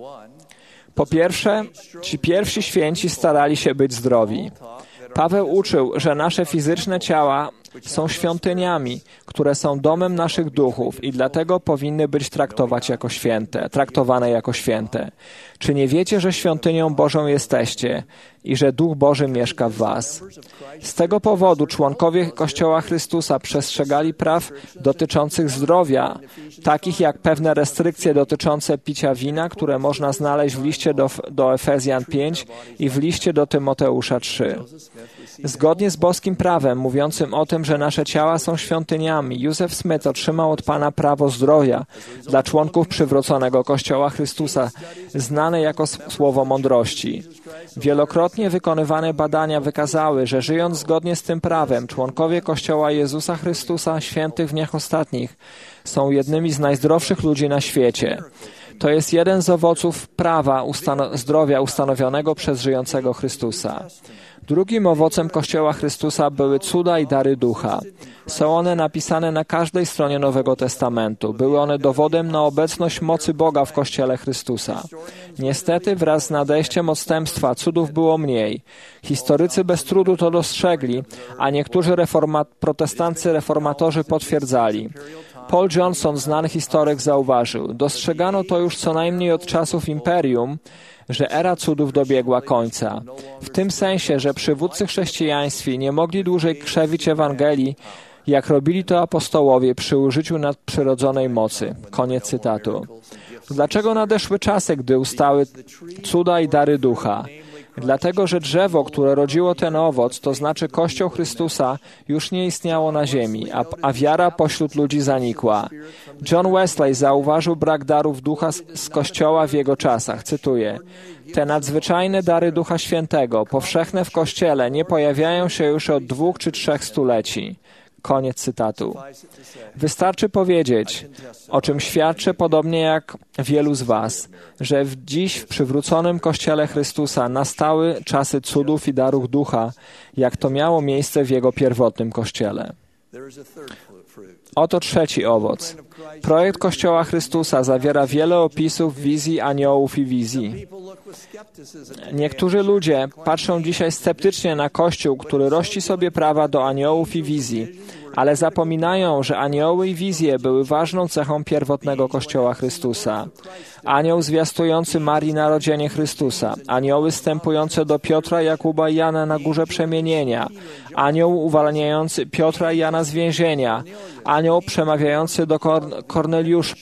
Speaker 3: Po pierwsze, ci pierwsi święci starali się być zdrowi. Paweł uczył, że nasze fizyczne ciała są świątyniami, które są domem naszych duchów i dlatego powinny być traktować jako święte, traktowane jako święte. Czy nie wiecie, że świątynią Bożą jesteście i że Duch Boży mieszka w was? Z tego powodu członkowie Kościoła Chrystusa przestrzegali praw dotyczących zdrowia, takich jak pewne restrykcje dotyczące picia wina, które można znaleźć w liście do, do Efezjan pięć i w liście do Tymoteusza trzy. Zgodnie z boskim prawem mówiącym o tym, że nasze ciała są świątyniami, Józef Smith otrzymał od Pana prawo zdrowia dla członków przywróconego Kościoła Chrystusa, znane jako słowo mądrości. Wielokrotnie wykonywane badania wykazały, że żyjąc zgodnie z tym prawem, członkowie Kościoła Jezusa Chrystusa, świętych w dniach ostatnich, są jednymi z najzdrowszych ludzi na świecie. To jest jeden z owoców prawa ustano- zdrowia ustanowionego przez żyjącego Chrystusa. Drugim owocem Kościoła Chrystusa były cuda i dary ducha. Są one napisane na każdej stronie Nowego Testamentu. Były one dowodem na obecność mocy Boga w Kościele Chrystusa. Niestety wraz z nadejściem odstępstwa cudów było mniej. Historycy bez trudu to dostrzegli, a niektórzy reforma- protestanccy reformatorzy potwierdzali. Paul Johnson, znany historyk, zauważył: dostrzegano to już co najmniej od czasów imperium, że era cudów dobiegła końca. W tym sensie, że przywódcy chrześcijaństwi nie mogli dłużej krzewić Ewangelii, jak robili to apostołowie przy użyciu nadprzyrodzonej mocy. Koniec cytatu. Dlaczego nadeszły czasy, gdy ustały cuda i dary ducha? Dlatego, że drzewo, które rodziło ten owoc, to znaczy Kościół Chrystusa, już nie istniało na ziemi, a, a wiara pośród ludzi zanikła. John Wesley zauważył brak darów ducha z, z Kościoła w jego czasach. Cytuję: te nadzwyczajne dary Ducha Świętego, powszechne w Kościele, nie pojawiają się już od dwóch czy trzech stuleci. Koniec cytatu. Wystarczy powiedzieć, o czym świadczę podobnie jak wielu z was, że w dziś w przywróconym Kościele Chrystusa nastały czasy cudów i darów ducha, jak to miało miejsce w jego pierwotnym Kościele. Oto trzeci owoc. Projekt Kościoła Chrystusa zawiera wiele opisów wizji aniołów i wizji. Niektórzy ludzie patrzą dzisiaj sceptycznie na Kościół, który rości sobie prawa do aniołów i wizji, ale zapominają, że anioły i wizje były ważną cechą pierwotnego Kościoła Chrystusa. Anioł zwiastujący Marii narodzenie Chrystusa, anioły wstępujące do Piotra, Jakuba i Jana na górze przemienienia, anioł uwalniający Piotra i Jana z więzienia, anioł przemawiający do Korneliusza,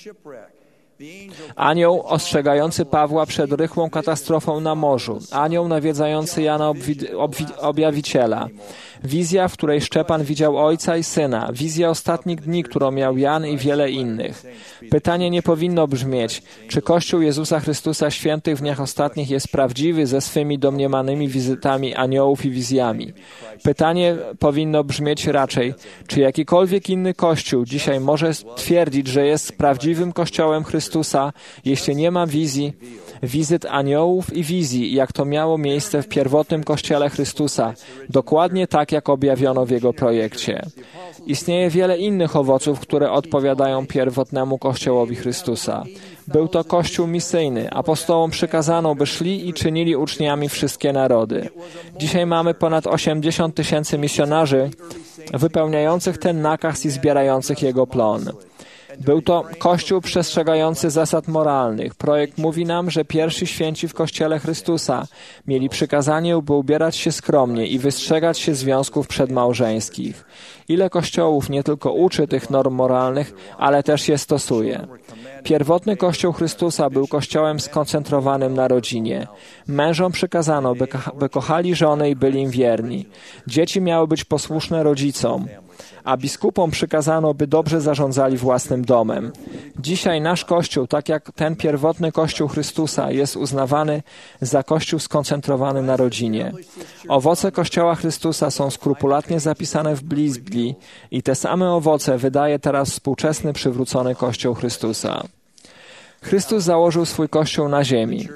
Speaker 3: anioł ostrzegający Pawła przed rychłą katastrofą na morzu, anioł nawiedzający Jana obwi- obwi- Objawiciela, wizja, w której Szczepan widział Ojca i Syna, wizja ostatnich dni, którą miał Jan i wiele innych. Pytanie nie powinno brzmieć, czy Kościół Jezusa Chrystusa świętych w dniach ostatnich jest prawdziwy ze swymi domniemanymi wizytami aniołów i wizjami. Pytanie powinno brzmieć raczej, czy jakikolwiek inny Kościół dzisiaj może twierdzić, że jest prawdziwym Kościołem Chrystusa, jeśli nie ma wizji, wizyt aniołów i wizji, jak to miało miejsce w pierwotnym Kościele Chrystusa, dokładnie tak, jak objawiono w jego projekcie. Istnieje wiele innych owoców, które odpowiadają pierwotnemu Kościołowi Chrystusa. Był to Kościół misyjny. Apostołom przykazano, by szli i czynili uczniami wszystkie narody. Dzisiaj mamy ponad osiemdziesiąt tysięcy misjonarzy wypełniających ten nakaz i zbierających jego plon. Był to Kościół przestrzegający zasad moralnych. Projekt mówi nam, że pierwsi święci w Kościele Chrystusa mieli przykazanie, by ubierać się skromnie i wystrzegać się związków przedmałżeńskich. Ile kościołów nie tylko uczy tych norm moralnych, ale też je stosuje. Pierwotny Kościół Chrystusa był kościołem skoncentrowanym na rodzinie. Mężom przykazano, by, ko- by kochali żony i byli im wierni. Dzieci miały być posłuszne rodzicom, a biskupom przykazano, by dobrze zarządzali własnym domem. Dzisiaj nasz Kościół, tak jak ten pierwotny Kościół Chrystusa, jest uznawany za Kościół skoncentrowany na rodzinie. Owoce Kościoła Chrystusa są skrupulatnie zapisane w Biblii i te same owoce wydaje teraz współczesny przywrócony Kościół Chrystusa. Chrystus założył swój Kościół na ziemi.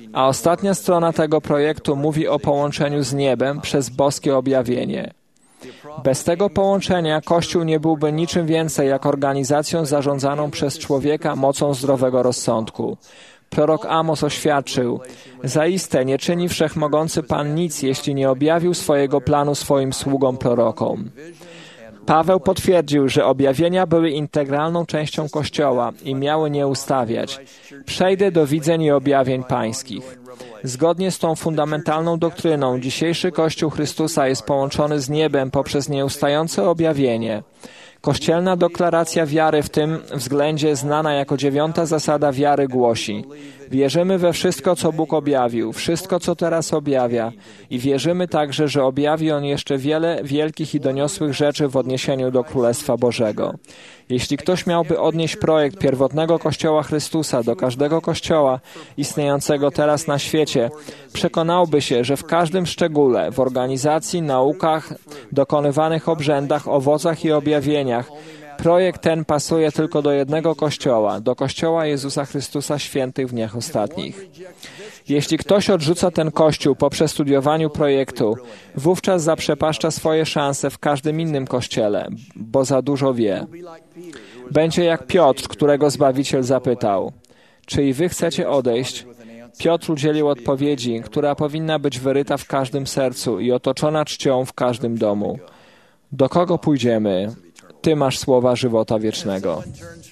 Speaker 3: A ostatnia strona tego projektu mówi o połączeniu z niebem przez boskie objawienie. Bez tego połączenia Kościół nie byłby niczym więcej jak organizacją zarządzaną przez człowieka mocą zdrowego rozsądku. Prorok Amos oświadczył: zaiste nie czyni wszechmogący Pan nic, jeśli nie objawił swojego planu swoim sługom prorokom. Paweł potwierdził, że objawienia były integralną częścią Kościoła i miały nie ustawiać. Przejdę do widzeń i objawień pańskich. Zgodnie z tą fundamentalną doktryną, dzisiejszy Kościół Chrystusa jest połączony z niebem poprzez nieustające objawienie. Kościelna deklaracja wiary w tym względzie, znana jako dziewiąta zasada wiary, głosi: wierzymy we wszystko, co Bóg objawił, wszystko, co teraz objawia, i wierzymy także, że objawi On jeszcze wiele wielkich i doniosłych rzeczy w odniesieniu do Królestwa Bożego. Jeśli ktoś miałby odnieść projekt pierwotnego Kościoła Chrystusa do każdego kościoła istniejącego teraz na świecie, przekonałby się, że w każdym szczególe, w organizacji, naukach, dokonywanych obrzędach, owocach i objawieniach, projekt ten pasuje tylko do jednego Kościoła, do Kościoła Jezusa Chrystusa świętych w dniach ostatnich. Jeśli ktoś odrzuca ten Kościół po przestudowaniu projektu, wówczas zaprzepaszcza swoje szanse w każdym innym kościele, bo za dużo wie. Będzie jak Piotr, którego Zbawiciel zapytał: czy i wy chcecie odejść? Piotr udzielił odpowiedzi, która powinna być wyryta w każdym sercu i otoczona czcią w każdym domu. Do kogo pójdziemy? Ty masz słowa żywota wiecznego.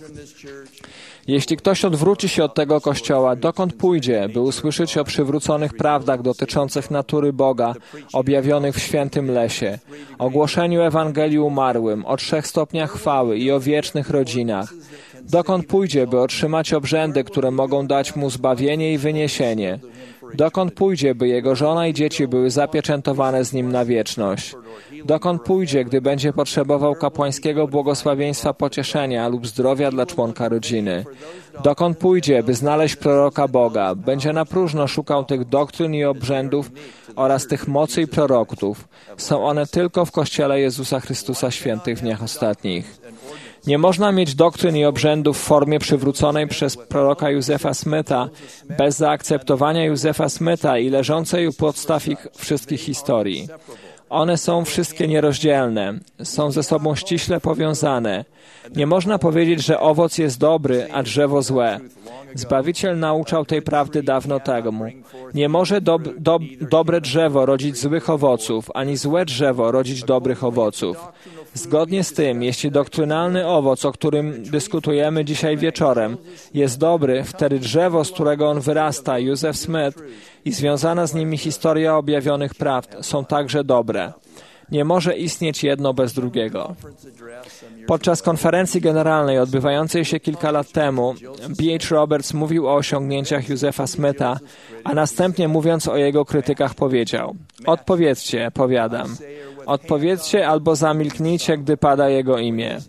Speaker 3: Jeśli ktoś odwróci się od tego Kościoła, dokąd pójdzie, by usłyszeć o przywróconych prawdach dotyczących natury Boga, objawionych w świętym lesie, o głoszeniu Ewangelii umarłym, o trzech stopniach chwały i o wiecznych rodzinach? Dokąd pójdzie, by otrzymać obrzędy, które mogą dać mu zbawienie i wyniesienie? Dokąd pójdzie, by jego żona i dzieci były zapieczętowane z nim na wieczność? Dokąd pójdzie, gdy będzie potrzebował kapłańskiego błogosławieństwa pocieszenia lub zdrowia dla członka rodziny? Dokąd pójdzie, by znaleźć proroka Boga? Będzie na próżno szukał tych doktryn i obrzędów oraz tych mocy i proroków. Są one tylko w Kościele Jezusa Chrystusa świętych w dniach ostatnich. Nie można mieć doktryn i obrzędów w formie przywróconej przez proroka Józefa Smitha bez zaakceptowania Józefa Smitha i leżącej u podstaw ich wszystkich historii. One są wszystkie nierozdzielne, są ze sobą ściśle powiązane. Nie można powiedzieć, że owoc jest dobry, a drzewo złe. Zbawiciel nauczał tej prawdy dawno temu. Nie może do, do, dobre drzewo rodzić złych owoców, ani złe drzewo rodzić dobrych owoców. Zgodnie z tym, jeśli doktrynalny owoc, o którym dyskutujemy dzisiaj wieczorem, jest dobry, wtedy drzewo, z którego on wyrasta, Józef Smith, i związana z nimi historia objawionych prawd są także dobre. Nie może istnieć jedno bez drugiego. Podczas konferencji generalnej odbywającej się kilka lat temu, B H Roberts mówił o osiągnięciach Józefa Smitha, a następnie mówiąc o jego krytykach powiedział: odpowiedzcie, powiadam. Odpowiedzcie albo zamilknijcie, gdy pada jego imię.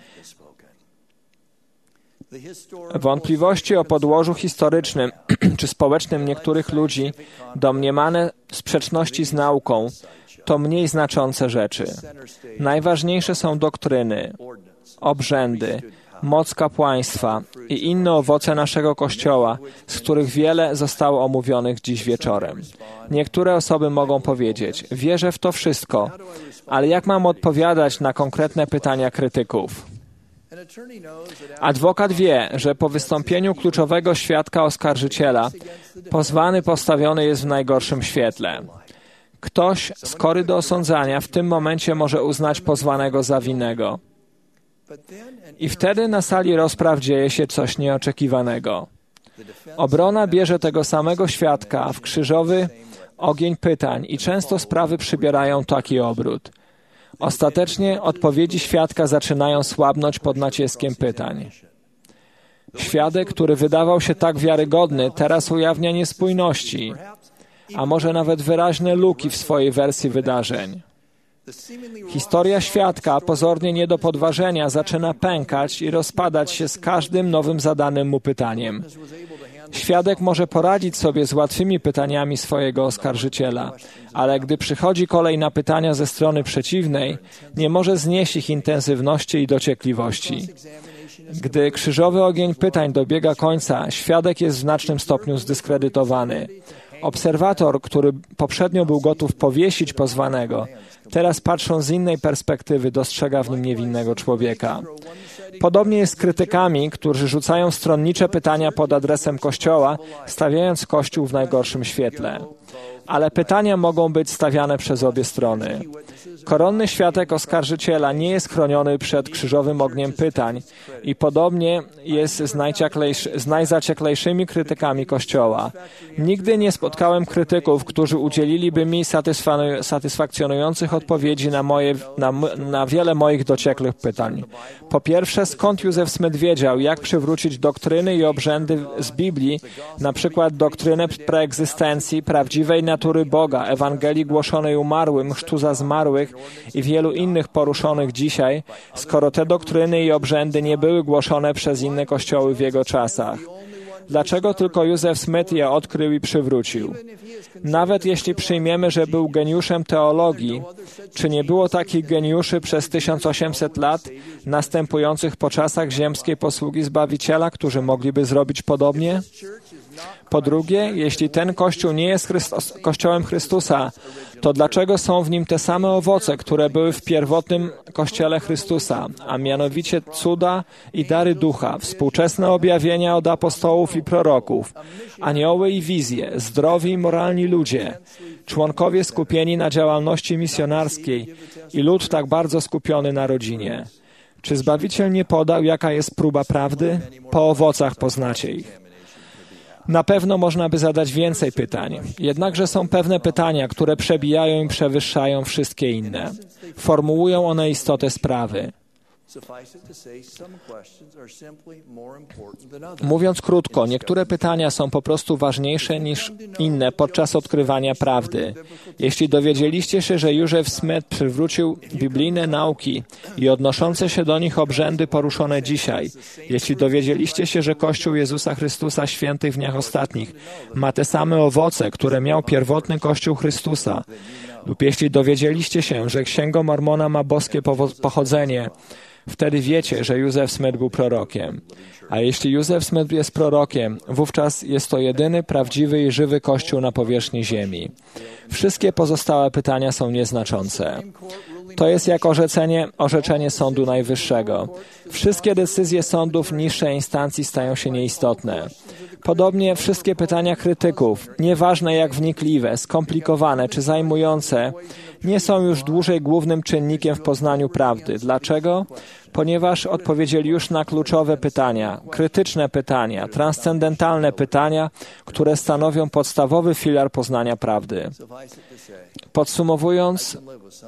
Speaker 3: Wątpliwości o podłożu historycznym czy społecznym niektórych ludzi, domniemane sprzeczności z nauką, to mniej znaczące rzeczy. Najważniejsze są doktryny, obrzędy, moc kapłaństwa i inne owoce naszego Kościoła, z których wiele zostało omówionych dziś wieczorem. Niektóre osoby mogą powiedzieć: wierzę w to wszystko, ale jak mam odpowiadać na konkretne pytania krytyków? Adwokat wie, że po wystąpieniu kluczowego świadka oskarżyciela pozwany postawiony jest w najgorszym świetle. Ktoś skory do osądzania w tym momencie może uznać pozwanego za winnego. I wtedy na sali rozpraw dzieje się coś nieoczekiwanego. Obrona bierze tego samego świadka w krzyżowy ogień pytań i często sprawy przybierają taki obrót. Ostatecznie odpowiedzi świadka zaczynają słabnąć pod naciskiem pytań. Świadek, który wydawał się tak wiarygodny, teraz ujawnia niespójności, a może nawet wyraźne luki w swojej wersji wydarzeń. Historia świadka, pozornie nie do podważenia, zaczyna pękać i rozpadać się z każdym nowym zadanym mu pytaniem. Świadek może poradzić sobie z łatwymi pytaniami swojego oskarżyciela, ale gdy przychodzi kolej na pytania ze strony przeciwnej, nie może znieść ich intensywności i dociekliwości. Gdy krzyżowy ogień pytań dobiega końca, świadek jest w znacznym stopniu zdyskredytowany. Obserwator, który poprzednio był gotów powiesić pozwanego, teraz patrząc z innej perspektywy dostrzega w nim niewinnego człowieka. Podobnie jest z krytykami, którzy rzucają stronnicze pytania pod adresem Kościoła, stawiając Kościół w najgorszym świetle. Ale pytania mogą być stawiane przez obie strony. Koronny świadek oskarżyciela nie jest chroniony przed krzyżowym ogniem pytań i podobnie jest z, z najzacieklejszymi krytykami Kościoła. Nigdy nie spotkałem krytyków, którzy udzieliliby mi satysfa- satysfakcjonujących odpowiedzi na, moje, na, na wiele moich dociekłych pytań. Po pierwsze, skąd Józef Smith wiedział, jak przywrócić doktryny i obrzędy z Biblii, na przykład doktrynę preegzystencji, prawdziwej natury Boga, Ewangelii głoszonej umarłym, chrztu za zmarłych i wielu innych poruszonych dzisiaj, skoro te doktryny i obrzędy nie były głoszone przez inne kościoły w jego czasach? Dlaczego tylko Józef Smith je odkrył i przywrócił? Nawet jeśli przyjmiemy, że był geniuszem teologii, czy nie było takich geniuszy przez tysiąc osiemset lat następujących po czasach ziemskiej posługi Zbawiciela, którzy mogliby zrobić podobnie? Po drugie, jeśli ten Kościół nie jest Chrystus, Kościołem Chrystusa, to dlaczego są w nim te same owoce, które były w pierwotnym Kościele Chrystusa, a mianowicie cuda i dary ducha, współczesne objawienia od apostołów i proroków, anioły i wizje, zdrowi i moralni ludzie, członkowie skupieni na działalności misjonarskiej i lud tak bardzo skupiony na rodzinie? Czy Zbawiciel nie podał, jaka jest próba prawdy? Po owocach poznacie ich. Na pewno można by zadać więcej pytań, jednakże są pewne pytania, które przebijają i przewyższają wszystkie inne. Formułują one istotę sprawy. Mówiąc krótko, niektóre pytania są po prostu ważniejsze niż inne podczas odkrywania prawdy. Jeśli dowiedzieliście się, że Józef Smith przywrócił biblijne nauki i odnoszące się do nich obrzędy poruszone dzisiaj, jeśli dowiedzieliście się, że Kościół Jezusa Chrystusa Świętych w dniach ostatnich ma te same owoce, które miał pierwotny Kościół Chrystusa, lub jeśli dowiedzieliście się, że Księga Mormona ma boskie pochodzenie, wtedy wiecie, że Józef Smith był prorokiem. A jeśli Józef Smith jest prorokiem, wówczas jest to jedyny prawdziwy i żywy Kościół na powierzchni ziemi. Wszystkie pozostałe pytania są nieznaczące. To jest jak orzeczenie, orzeczenie Sądu Najwyższego. Wszystkie decyzje sądów niższej instancji stają się nieistotne. Podobnie wszystkie pytania krytyków, nieważne jak wnikliwe, skomplikowane czy zajmujące, nie są już dłużej głównym czynnikiem w poznaniu prawdy. Dlaczego? Ponieważ odpowiedzieli już na kluczowe pytania, krytyczne pytania, transcendentalne pytania, które stanowią podstawowy filar poznania prawdy. Podsumowując,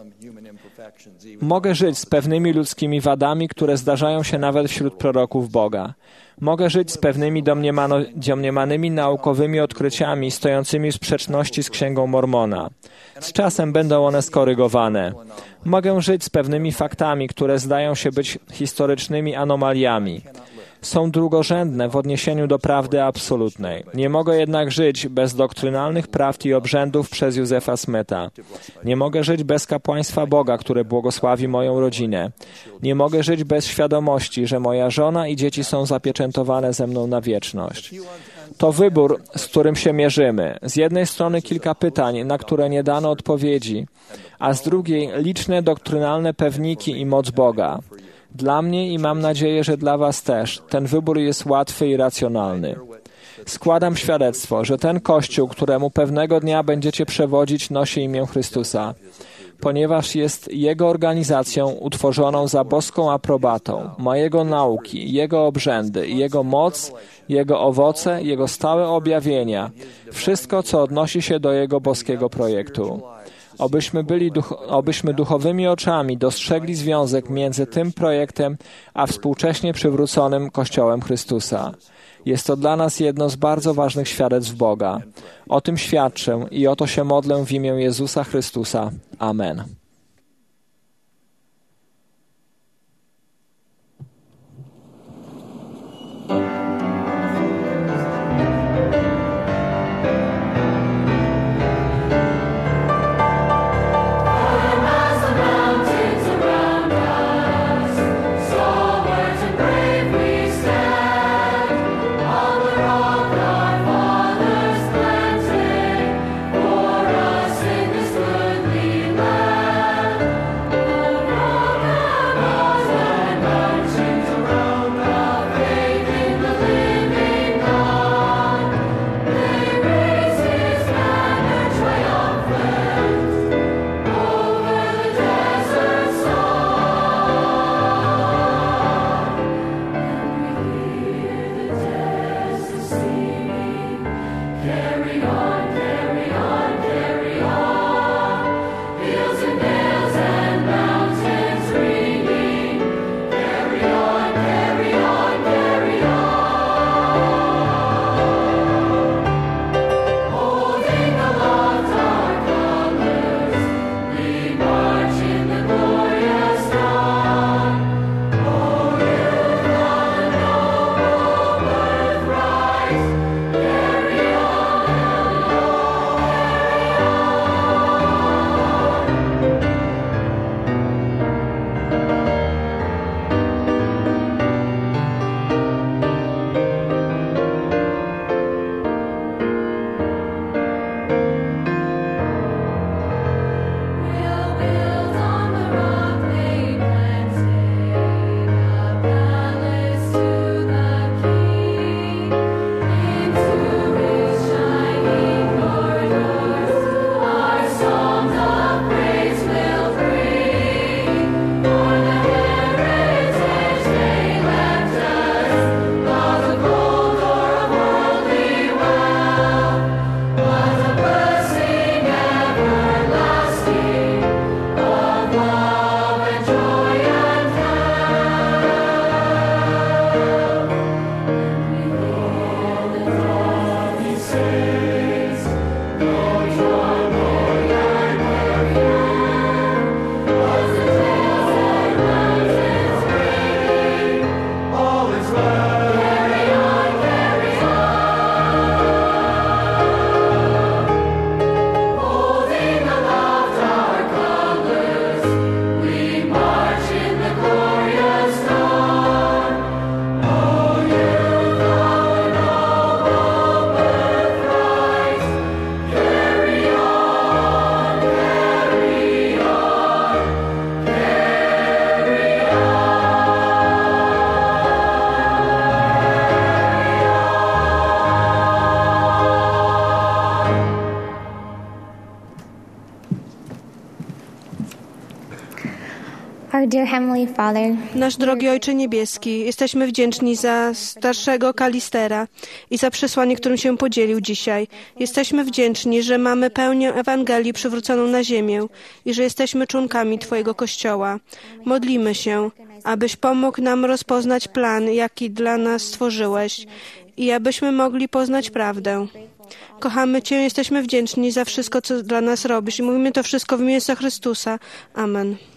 Speaker 3: mogę żyć z pewnymi ludzkimi wadami, które zdarzają się nawet wśród proroków Boga. Mogę żyć z pewnymi domniemano, domniemanymi naukowymi odkryciami stojącymi w sprzeczności z Księgą Mormona. Z czasem będą one skorygowane. Mogę żyć z pewnymi faktami, które zdają się być historycznymi anomaliami. Są drugorzędne w odniesieniu do prawdy absolutnej. Nie mogę jednak żyć bez doktrynalnych prawd i obrzędów przez Józefa Smitha. Nie mogę żyć bez kapłaństwa Boga, które błogosławi moją rodzinę. Nie mogę żyć bez świadomości, że moja żona i dzieci są zapieczętowane ze mną na wieczność. To wybór, z którym się mierzymy. Z jednej strony kilka pytań, na które nie dano odpowiedzi, a z drugiej liczne doktrynalne pewniki i moc Boga. Dla mnie i mam nadzieję, że dla Was też, ten wybór jest łatwy i racjonalny. Składam świadectwo, że ten Kościół, któremu pewnego dnia będziecie przewodzić, nosi imię Chrystusa, ponieważ jest Jego organizacją utworzoną za boską aprobatą, ma Jego nauki, Jego obrzędy, Jego moc, Jego owoce, Jego stałe objawienia, wszystko, co odnosi się do Jego boskiego projektu. Obyśmy byli duch, obyśmy duchowymi oczami dostrzegli związek między tym projektem a współcześnie przywróconym Kościołem Chrystusa. Jest to dla nas jedno z bardzo ważnych świadectw Boga. O tym świadczę i o to się modlę w imię Jezusa Chrystusa. Amen.
Speaker 4: Brave Oh, dear Heavenly Father,
Speaker 5: Nasz drogi Ojcze Niebieski, jesteśmy wdzięczni za starszego Kalistera i za przesłanie, którym się podzielił dzisiaj. Jesteśmy wdzięczni, że mamy pełnię Ewangelii przywróconą na ziemię i że jesteśmy członkami Twojego Kościoła. Modlimy się, abyś pomógł nam rozpoznać plan, jaki dla nas stworzyłeś i abyśmy mogli poznać prawdę. Kochamy Cię, jesteśmy wdzięczni za wszystko, co dla nas robisz i mówimy to wszystko w imię Jezusa Chrystusa. Amen.